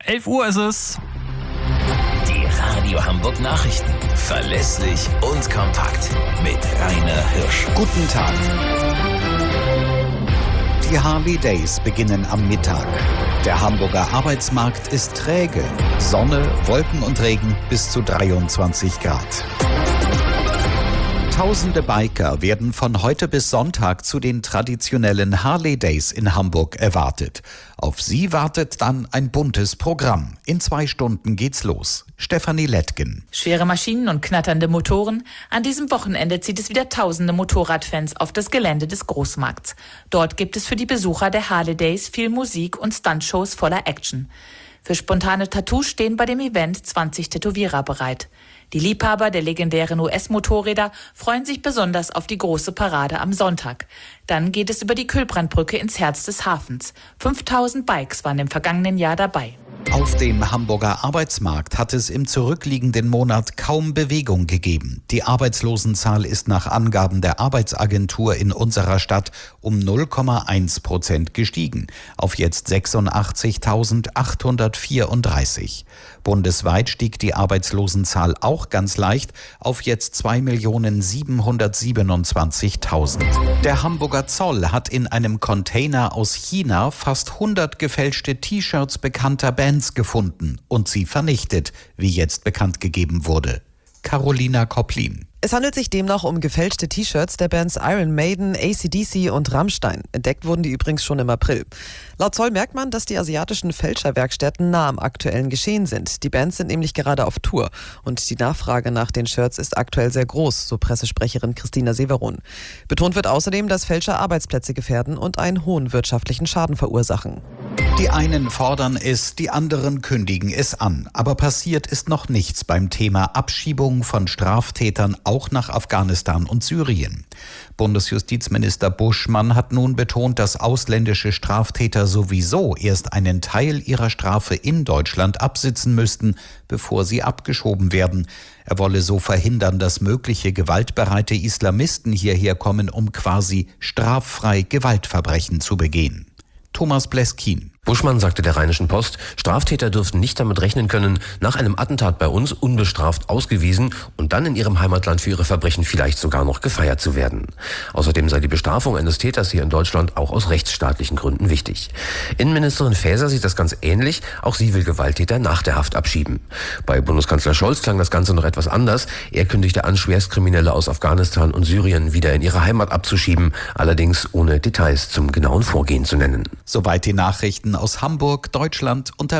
11 Uhr ist es. Die Radio Hamburg Nachrichten. Verlässlich und kompakt. Mit Rainer Hirsch. Guten Tag. Die Harley Days beginnen am Mittag. Der Hamburger Arbeitsmarkt ist träge. Sonne, Wolken und Regen bis zu 23 Grad. Tausende Biker werden von heute bis Sonntag zu den traditionellen Harley Days in Hamburg erwartet. Auf sie wartet dann ein buntes Programm. In 2 Stunden geht's los. Stefanie Lettgen. Schwere Maschinen und knatternde Motoren. An diesem Wochenende zieht es wieder tausende Motorradfans auf das Gelände des Großmarkts. Dort gibt es für die Besucher der Harley Days viel Musik und Stuntshows voller Action. Für spontane Tattoos stehen bei dem Event 20 Tätowierer bereit. Die Liebhaber der legendären US-Motorräder freuen sich besonders auf die große Parade am Sonntag. Dann geht es über die Kühlbrandbrücke ins Herz des Hafens. 5000 Bikes waren im vergangenen Jahr dabei. Auf dem Hamburger Arbeitsmarkt hat es im zurückliegenden Monat kaum Bewegung gegeben. Die Arbeitslosenzahl ist nach Angaben der Arbeitsagentur in unserer Stadt um 0,1% gestiegen, auf jetzt 86.834. Bundesweit stieg die Arbeitslosenzahl auch ganz leicht auf jetzt 2.727.000. Der Hamburger Zoll hat in einem Container aus China fast 100 gefälschte T-Shirts bekannter Bands gefunden und sie vernichtet, wie jetzt bekannt gegeben wurde. Carolina Kopplin. Es handelt sich demnach um gefälschte T-Shirts der Bands Iron Maiden, AC/DC und Rammstein. Entdeckt wurden die übrigens schon im April. Laut Zoll merkt man, dass die asiatischen Fälscherwerkstätten nah am aktuellen Geschehen sind. Die Bands sind nämlich gerade auf Tour und die Nachfrage nach den Shirts ist aktuell sehr groß, so Pressesprecherin Christina Severon. Betont wird außerdem, dass Fälscher Arbeitsplätze gefährden und einen hohen wirtschaftlichen Schaden verursachen. Die einen fordern es, die anderen kündigen es an. Aber passiert ist noch nichts beim Thema Abschiebung von Straftätern auch nach Afghanistan und Syrien. Bundesjustizminister Buschmann hat nun betont, dass ausländische Straftäter sowieso erst einen Teil ihrer Strafe in Deutschland absitzen müssten, bevor sie abgeschoben werden. Er wolle so verhindern, dass mögliche gewaltbereite Islamisten hierher kommen, um quasi straffrei Gewaltverbrechen zu begehen. Thomas Bleskin. Buschmann sagte der Rheinischen Post, Straftäter dürften nicht damit rechnen können, nach einem Attentat bei uns unbestraft ausgewiesen und dann in ihrem Heimatland für ihre Verbrechen vielleicht sogar noch gefeiert zu werden. Außerdem sei die Bestrafung eines Täters hier in Deutschland auch aus rechtsstaatlichen Gründen wichtig. Innenministerin Faeser sieht das ganz ähnlich, auch sie will Gewalttäter nach der Haft abschieben. Bei Bundeskanzler Scholz klang das Ganze noch etwas anders. Er kündigte an, Schwerstkriminelle aus Afghanistan und Syrien wieder in ihre Heimat abzuschieben, allerdings ohne Details zum genauen Vorgehen zu nennen. Soweit die Nachrichten aus Hamburg, Deutschland und der